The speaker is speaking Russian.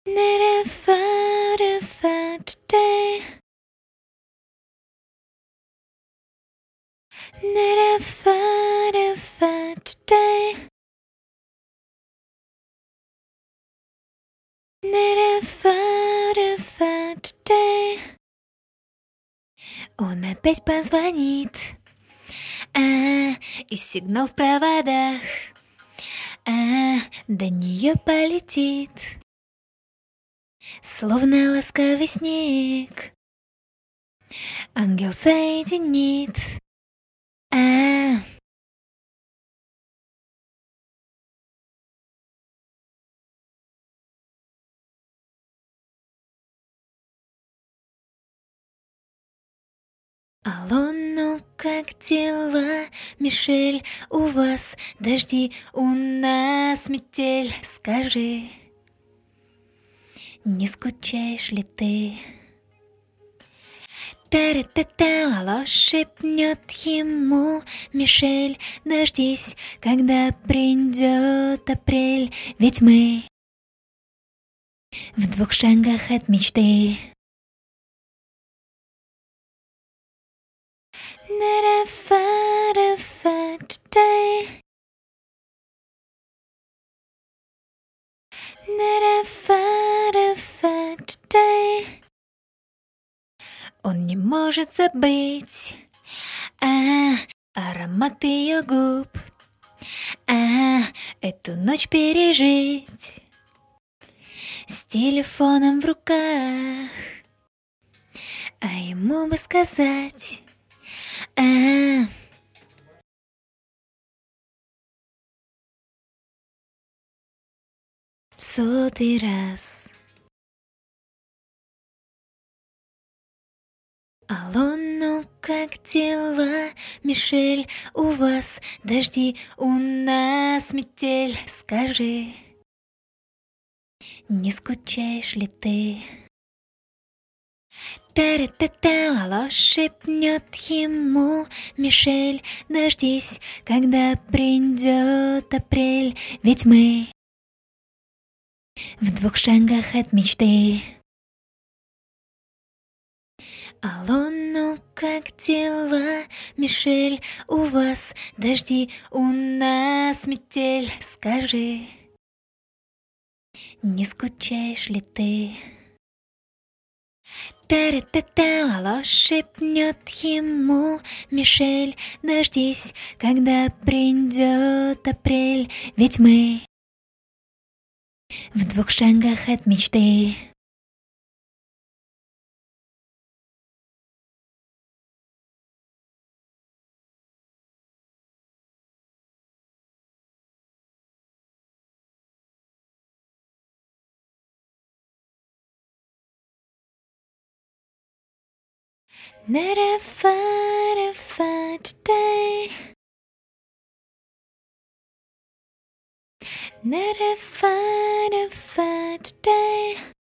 Today. Today. Today. Он опять позвонит, и сигнал в проводах, до нее полетит, словно ласковый снег. Ангел соединит. Алло, ну как дела, Мишель, у вас дожди, у нас метель, скажи, не скучаешь ли ты? Та-ра-та-та, алло, шепнет ему Мишель, дождись, когда придет апрель, ведь мы в 2 шагах от мечты. Today. Today. Он не может забыть аромат ее губ, эту ночь пережить с телефоном в руках, ему бы сказать в 100-й раз. Алло, ну как дела, Мишель, у вас дожди, у нас метель, скажи, не скучаешь ли ты? Та-ра-та-та, алло, шепнет ему Мишель, дождись, когда придет апрель, ведь мы в 2 шагах от мечты. Алло, ну как дела, Мишель, у вас дожди, у нас метель, скажи, не скучаешь ли ты? Та-ра-та-та, алло, шепнет ему Мишель, дождись, когда придет апрель, ведь мы в 2 шагах от мечты. Today. Today.